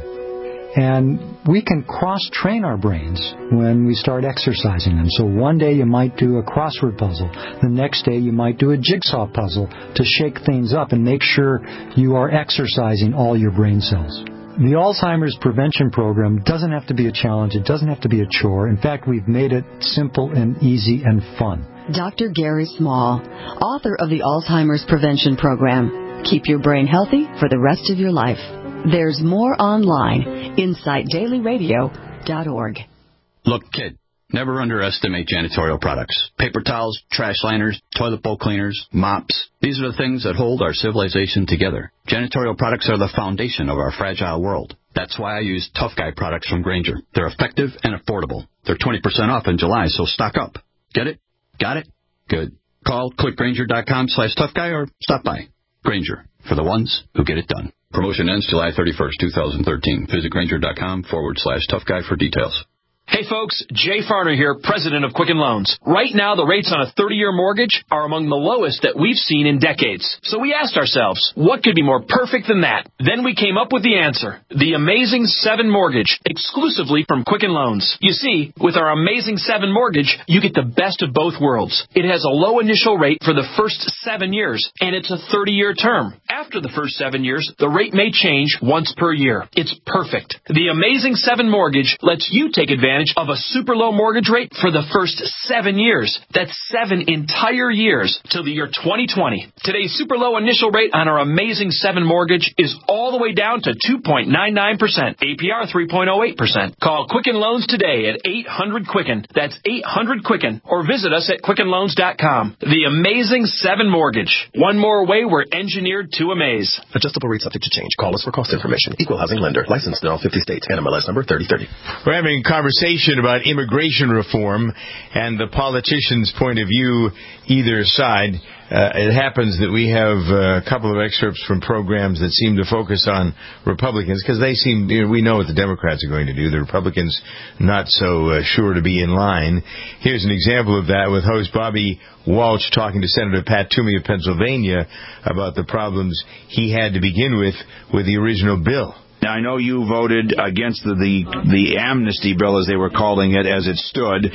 And we can cross-train our brains when we start exercising them. So one day you might do a crossword puzzle. The next day you might do a jigsaw puzzle to shake things up and make sure you are exercising all your brain cells. The Alzheimer's Prevention Program doesn't have to be a challenge. It doesn't have to be a chore. In fact, we've made it simple and easy and fun. Doctor Gary Small, author of the Alzheimer's Prevention Program. Keep your brain healthy for the rest of your life. There's more online, insight daily radio dot org. Look, kid, never underestimate janitorial products. Paper towels, trash liners, toilet bowl cleaners, mops. These are the things that hold our civilization together. Janitorial products are the foundation of our fragile world. That's why I use Tough Guy products from Grainger. They're effective and affordable. They're twenty percent off in July, so stock up. Get it? Got it? Good. Call clickgrainger.com slash tough guy or stop by. Grainger, for the ones who get it done. Promotion ends July thirty-first, twenty thirteen. Visit Grainger.com forward slash tough guy for details. Hey folks, Jay Farner here, president of Quicken Loans. Right now, the rates on a thirty-year mortgage are among the lowest that we've seen in decades. So we asked ourselves, what could be more perfect than that? Then we came up with the answer. The Amazing seven Mortgage, exclusively from Quicken Loans. You see, with our Amazing seven Mortgage, you get the best of both worlds. It has a low initial rate for the first seven years, and it's a thirty-year term. After the first seven years, the rate may change once per year. It's perfect. The Amazing seven Mortgage lets you take advantage of a super low mortgage rate for the first seven years. That's seven entire years till the year twenty twenty. Today's super low initial rate on our Amazing seven Mortgage is all the way down to two point nine nine percent. A P R three point oh eight percent. Call Quicken Loans today at eight hundred Quicken. That's eight hundred Quicken. Or visit us at quicken loans dot com. The Amazing seven Mortgage. One more way we're engineered to amaze. Adjustable rate subject to change. Call us for cost information. Equal housing lender. Licensed in all fifty states. N M L S number thirty thirty. We're having a conversation about immigration reform and the politicians' point of view either side. Uh, it happens that we have uh, a couple of excerpts from programs that seem to focus on Republicans because they seem, you know, we know what the Democrats are going to do. The Republicans not so uh, sure to be in line. Here's an example of that with host Bobby Walsh talking to Senator Pat Toomey of Pennsylvania about the problems he had to begin with with the original bill. Now, I know you voted against the, the the amnesty bill, as they were calling it, as it stood.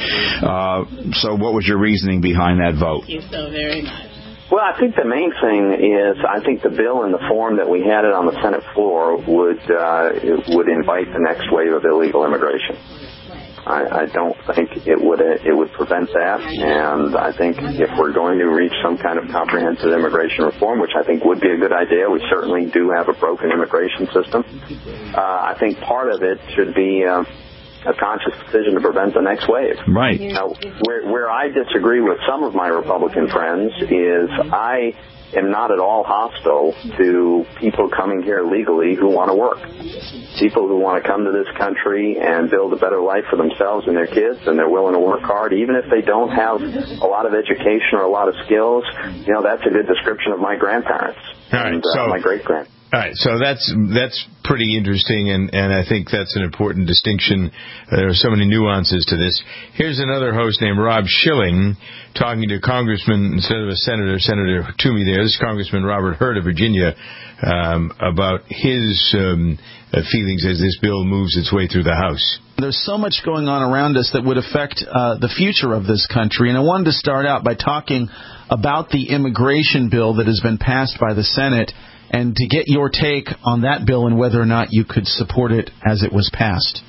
Uh, so what was your reasoning behind that vote? Thank you so very much. Well, I think the main thing is I think the bill in the form that we had it on the Senate floor would uh, would invite the next wave of illegal immigration. I, I don't think it would it would prevent that, and I think if we're going to reach some kind of comprehensive immigration reform, which I think would be a good idea, we certainly do have a broken immigration system. Uh, I think part of it should be uh, a conscious decision to prevent the next wave. Right. Now, where, where I disagree with some of my Republican friends is I am not at all hostile to people coming here legally who want to work. People who want to come to this country and build a better life for themselves and their kids, and they're willing to work hard, even if they don't have a lot of education or a lot of skills. You know, that's a good description of my grandparents All right, and uh, so, my great-grandparents. All right, so that's that's pretty interesting, and, and I think that's an important distinction. There are so many nuances to this. Here's another host named Rob Schilling talking to Congressman, instead of a senator, Senator Toomey there, this is Congressman Robert Hurt of Virginia, um, about his um, uh, feelings as this bill moves its way through the House. There's so much going on around us that would affect uh, the future of this country, and I wanted to start out by talking about the immigration bill that has been passed by the Senate, and to get your take on that bill and whether or not you could support it as it was passed.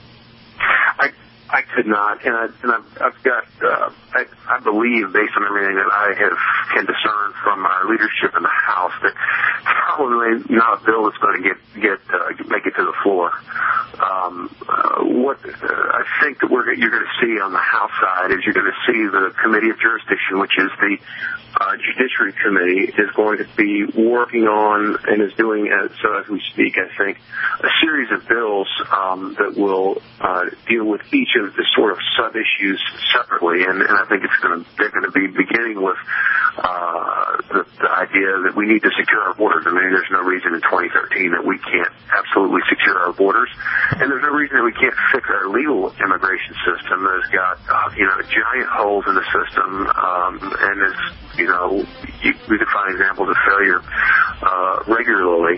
I I could not, and, I, and I've, I've got, uh, I, I believe, based on everything that I have can discern from our leadership in the House, that it's probably not a bill that's going to get get uh, make it to the floor. Um, uh, what uh, I think that we're you're going to see on the House side is you're going to see the Committee of Jurisdiction, which is the Uh, Judiciary Committee, is going to be working on and is doing, uh, so as we speak, I think, a series of bills um, that will uh, deal with each of the sort of sub-issues separately, and, and I think it's going to they're going to be beginning with uh, the, the idea that we need to secure our borders, and me there's no reason in twenty thirteen that we can't absolutely secure our borders, and there's no reason that we can't fix our legal immigration system that's got, uh, you know, giant holes in the system, um, and is, you know, you, we can find examples of failure uh, regularly.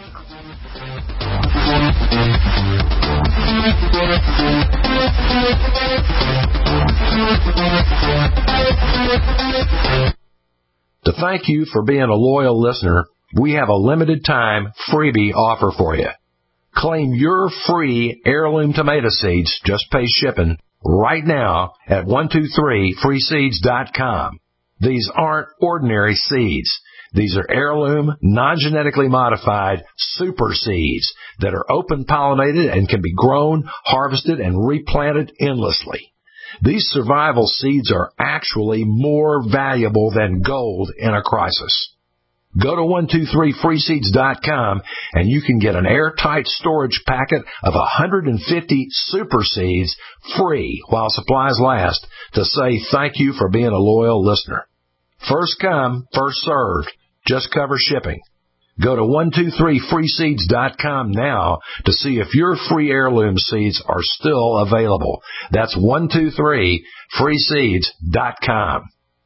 To thank you for being a loyal listener, we have a limited time freebie offer for you. Claim your free heirloom tomato seeds, just pay shipping, right now at one two three free seeds dot com. These aren't ordinary seeds. These are heirloom, non-genetically modified super seeds that are open-pollinated and can be grown, harvested, and replanted endlessly. These survival seeds are actually more valuable than gold in a crisis. Go to one two three free seeds dot com and you can get an airtight storage packet of one hundred fifty super seeds free while supplies last to say thank you for being a loyal listener. First come, first served. Just cover shipping. Go to one two three free seeds dot com now to see if your free heirloom seeds are still available. That's one two three free seeds dot com.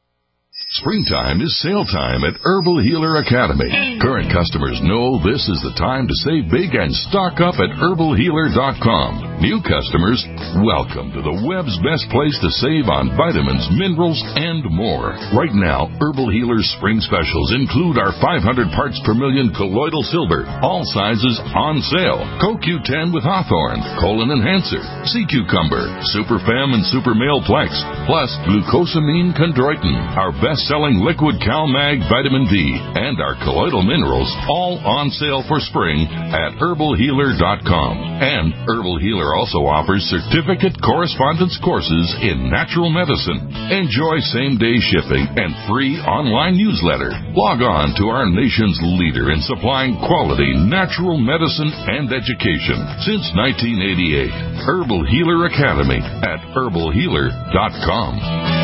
Springtime is sale time at Herbal Healer Academy. Current customers know this is the time to save big and stock up at herbal healer dot com. New customers, welcome to the web's best place to save on vitamins, minerals, and more. Right now, Herbal Healer's spring specials include our five hundred parts per million colloidal silver, all sizes on sale, Co Q ten with Hawthorne, Colon Enhancer, Sea Cucumber, Super Fem and Super Male Plex, plus Glucosamine Chondroitin, our best selling liquid CalMag vitamin D, and our colloidal minerals, all on sale for spring at herbal healer dot com. And Herbal Healer also offers certificate correspondence courses in natural medicine. Enjoy same-day shipping and free online newsletter. Log on to our nation's leader in supplying quality natural medicine and education since nineteen eighty-eight. Herbal Healer Academy at herbal healer dot com.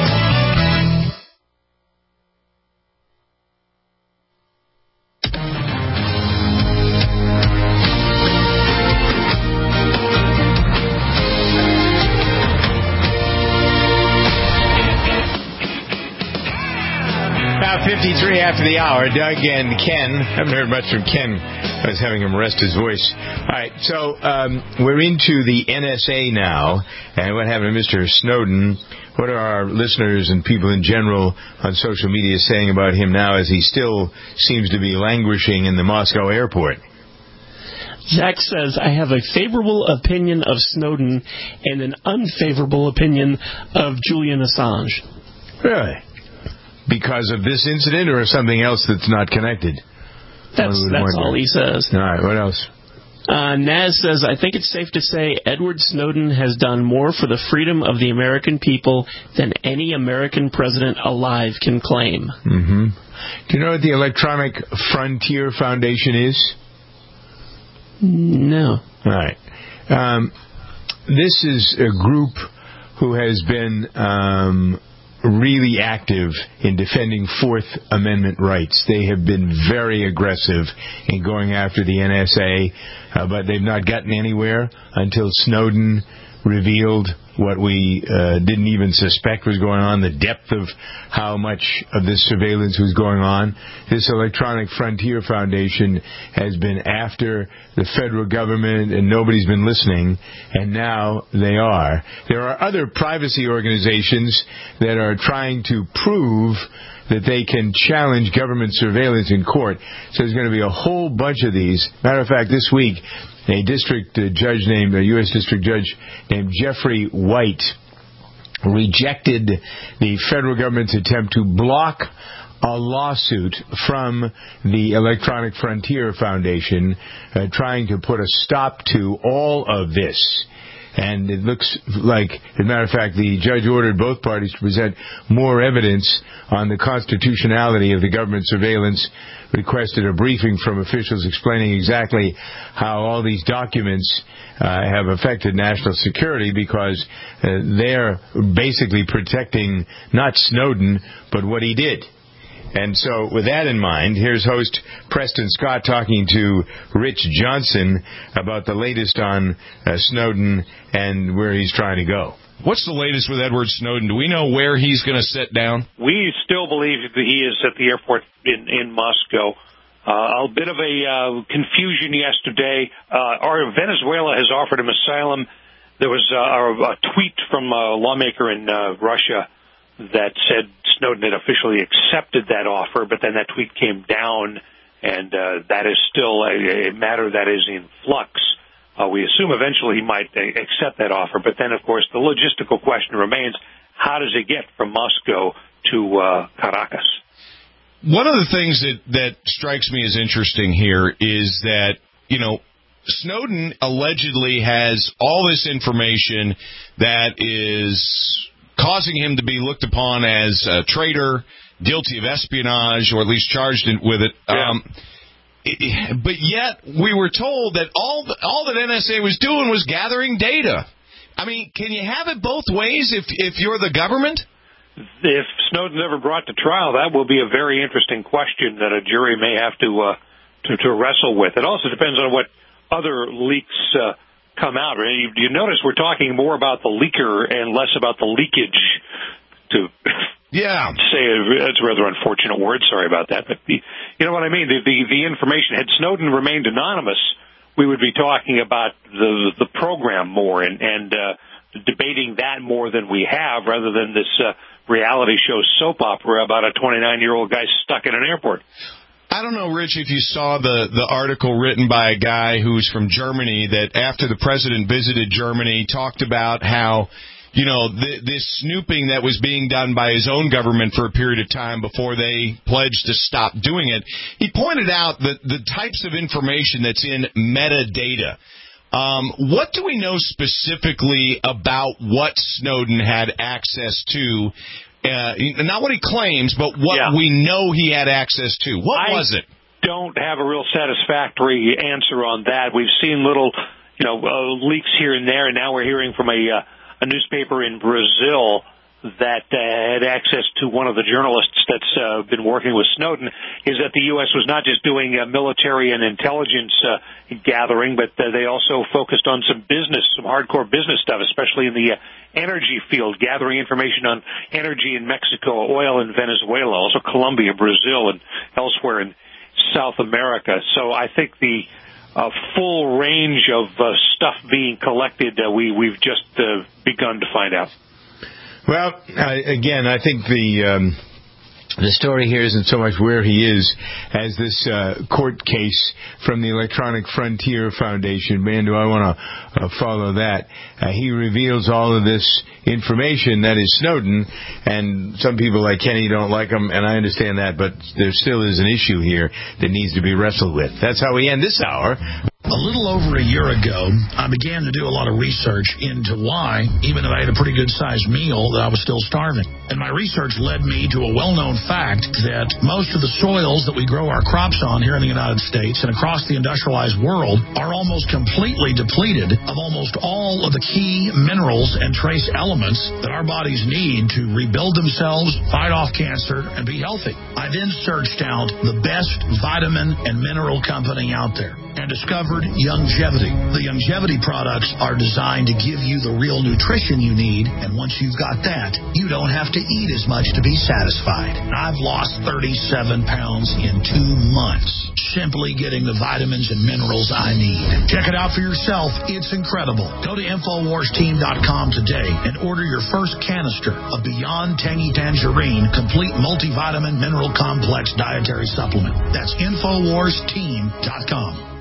fifty-three after the hour, Doug and Ken. I haven't heard much from Ken. I was having him rest his voice. All right, so um, we're into the N S A now, and what happened to Mister Snowden. What are our listeners and people in general on social media saying about him now as he still seems to be languishing in the Moscow airport? Zach says, I have a favorable opinion of Snowden and an unfavorable opinion of Julian Assange. Really? Because of this incident or something else that's not connected? That's that's all he says. All right, what else? Uh, Naz says, I think it's safe to say Edward Snowden has done more for the freedom of the American people than any American president alive can claim. Mm-hmm. Do you know what the Electronic Frontier Foundation is? No. All right. Um, this is a group who has been um, really active in defending Fourth Amendment rights. They have been very aggressive in going after the N S A, uh, but they've not gotten anywhere until Snowden revealed what we uh, didn't even suspect was going on, the depth of how much of this surveillance was going on. This Electronic Frontier Foundation has been after the federal government, and nobody's been listening, and now they are. There are other privacy organizations that are trying to prove that they can challenge government surveillance in court. So there's going to be a whole bunch of these. Matter of fact, this week, a district uh, judge named, a U S district judge named Jeffrey White rejected the federal government's attempt to block a lawsuit from the Electronic Frontier Foundation uh, trying to put a stop to all of this. And it looks like, as a matter of fact, the judge ordered both parties to present more evidence on the constitutionality of the government surveillance, requested a briefing from officials explaining exactly how all these documents uh, have affected national security, because uh, they're basically protecting not Snowden, but what he did. And so with that in mind, here's host Preston Scott talking to Rich Johnson about the latest on uh, Snowden and where he's trying to go. What's the latest with Edward Snowden? Do we know where he's going to sit down? We still believe that he is at the airport in, in Moscow. Uh, a bit of a uh, confusion yesterday. Uh, our Venezuela has offered him asylum. There was uh, a tweet from a lawmaker in uh, Russia that said Snowden had officially accepted that offer, but then that tweet came down, and uh, that is still a, a matter that is in flux. Uh, we assume eventually he might uh, accept that offer, but then, of course, the logistical question remains, how does it get from Moscow to uh, Caracas? One of the things that, that strikes me as interesting here is that, you know, Snowden allegedly has all this information that is causing him to be looked upon as a traitor, guilty of espionage, or at least charged with it. Yeah. Um, it, but yet we were told that all the, all that N S A was doing was gathering data. I mean, can you have it both ways if if you're the government? If Snowden's ever brought to trial, that will be a very interesting question that a jury may have to uh, to, to wrestle with. It also depends on what other leaks uh, come out. You, you notice we're talking more about the leaker and less about the leakage. To yeah, say that's a rather unfortunate word. Sorry about that, but the, you know what I mean. The, the the information. Had Snowden remained anonymous, we would be talking about the the program more and and uh, debating that more than we have, rather than this uh, reality show soap opera about a twenty-nine year old guy stuck in an airport. I don't know, Rich, if you saw the, the article written by a guy who's from Germany that after the president visited Germany talked about how, you know, th- this snooping that was being done by his own government for a period of time before they pledged to stop doing it. He pointed out that the types of information that's in metadata. Um, what do we know specifically about what Snowden had access to? Uh, not what he claims, but what yeah. we know he had access to. What I was it? Don't have a real satisfactory answer on that. We've seen little, you know, uh, leaks here and there, and now we're hearing from a uh, a newspaper in Brazil that uh, had access to one of the journalists that's uh, been working with Snowden, is that the U S was not just doing uh, military and intelligence uh, gathering, but uh, they also focused on some business, some hardcore business stuff, especially in the uh, energy field, gathering information on energy in Mexico, oil in Venezuela, also Colombia, Brazil, and elsewhere in South America. So I think the uh, full range of uh, stuff being collected, uh, we, we've just uh, begun to find out. Well, uh, again, I think the um, the story here isn't so much where he is as this uh, court case from the Electronic Frontier Foundation. Man, do I want to uh, follow that. Uh, he reveals all of this information that is Snowden, and some people like Kenny don't like him, and I understand that, but there still is an issue here that needs to be wrestled with. That's how we end this hour. A little over a year ago, I began to do a lot of research into why, even if I had a pretty good-sized meal, that I was still starving. And my research led me to a well-known fact that most of the soils that we grow our crops on here in the United States and across the industrialized world are almost completely depleted of almost all of the key minerals and trace elements that our bodies need to rebuild themselves, fight off cancer, and be healthy. I then searched out the best vitamin and mineral company out there and discovered Youngevity. The Youngevity products are designed to give you the real nutrition you need, and once you've got that, you don't have to eat as much to be satisfied. I've lost thirty-seven pounds in two months, simply getting the vitamins and minerals I need. Check it out for yourself. It's incredible. Go to Infowars Team dot com today and order your first canister of Beyond Tangy Tangerine Complete Multivitamin Mineral Complex Dietary Supplement. That's Infowars Team dot com.